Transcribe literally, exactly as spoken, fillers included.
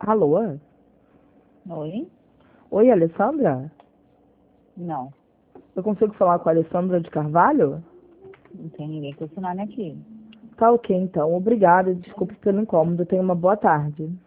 Alô? Oi? Oi, Alessandra? Não, Eu consigo falar com a Alessandra de Carvalho? não tem ninguém com esse nome aqui. Tá ok, então. Obrigada. Desculpe pelo incômodo. Tenha uma boa tarde.